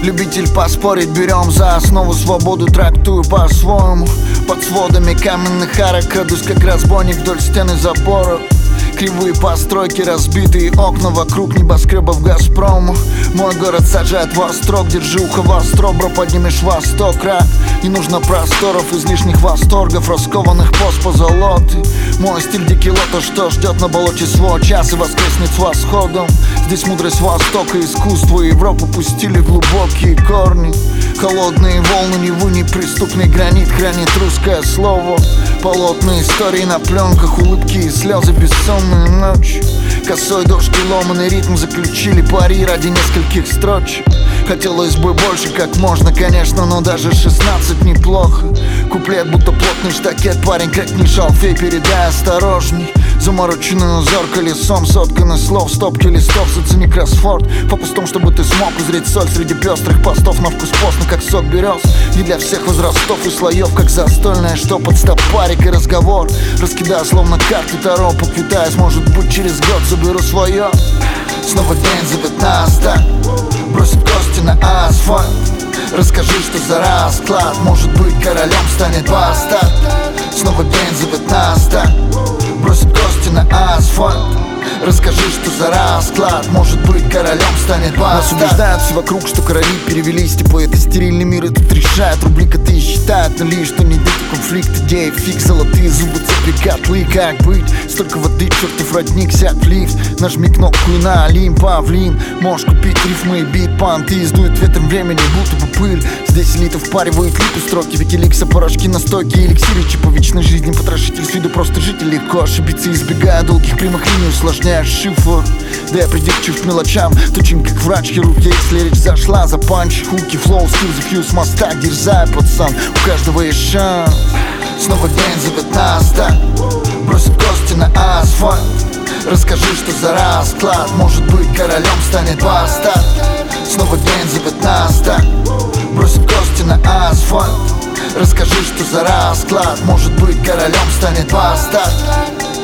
Любитель поспорить, берем за основу свободу, трактую по-своему. Под сводами каменных арок крадусь, как разбойник вдоль стены забора. Кривые постройки, разбитые окна вокруг небоскребов Газпрому. Мой город сажает во строк, держи ухо востро, бро, поднимешь восток рак. Не нужно просторов, излишних восторгов, раскованных позолоты. Мой стиль дикий лото, что ждет на болоте свой час и воскреснет с восходом. Здесь мудрость Востока, искусство и Европу пустили глубокие корни. Холодные волны Невы, неприступный гранит хранит русское слово. Полотна истории на пленках, улыбки и слезы, бессонные ночи. Косой дождь и ломаный ритм заключили пари ради нескольких строчек. Хотелось бы больше, как можно, конечно, но даже 16 неплохо. Куплет будто плотный штакет, парень крикни шалфей, передай осторожней. Замороченный узор колесом, сотканный слов, стопки листов, зацени кроссфорд. Фокус в том, чтобы ты смог узреть соль среди пестрых постов. На вкус постно, как сок берез, не для всех возрастов и слоев, как застольное, что под стопарик и разговор. Раскидая словно карты Таро, поквитаясь, может быть через год заберу свое. Снова день зовет нас, да, бросит кости на асфальт. Расскажи, что за расклад, может быть королем станет бастард. Снова день зовет нас, да, бросит кости на асфальт. Расскажи, что за расклад, может быть королем станет бастард. Нас убеждают все вокруг, что короли перевелись, типа это стерильный мир, и тут решает рубли, коты считают нули, что не где-то конфликт, идеи фиг, золотые зубы, цепи, котлы, как быть? Столько воды, чертов родник, сядь в лифт, нажми кнопку и на Олимп, павлин. Можешь купить рифмы и бит, панты, издует ветром времени, будто бы пыль. Здесь элита впаривает липы, строки, викиликса, порошки, настойки, эликсиры, чипа вечной жизни, потрошитель с виду просто житель, легко ошибиться, избегая долгих прямых линий, усложняешь шифр. Да я придирчив к мелочам, точен как врач-хирург. Если речь зашла за панч, хуки, флоу, скилл, за фьюз, моста, дерзай, пацан, у каждого есть шанс. Снова день зовет нас, да, бросит кости на асфальт. Расскажи, что за расклад, может быть королем станет бастард. Снова день зовет нас, да, бросит кости на асфальт. Расскажи, что за расклад, может быть королем станет бастард.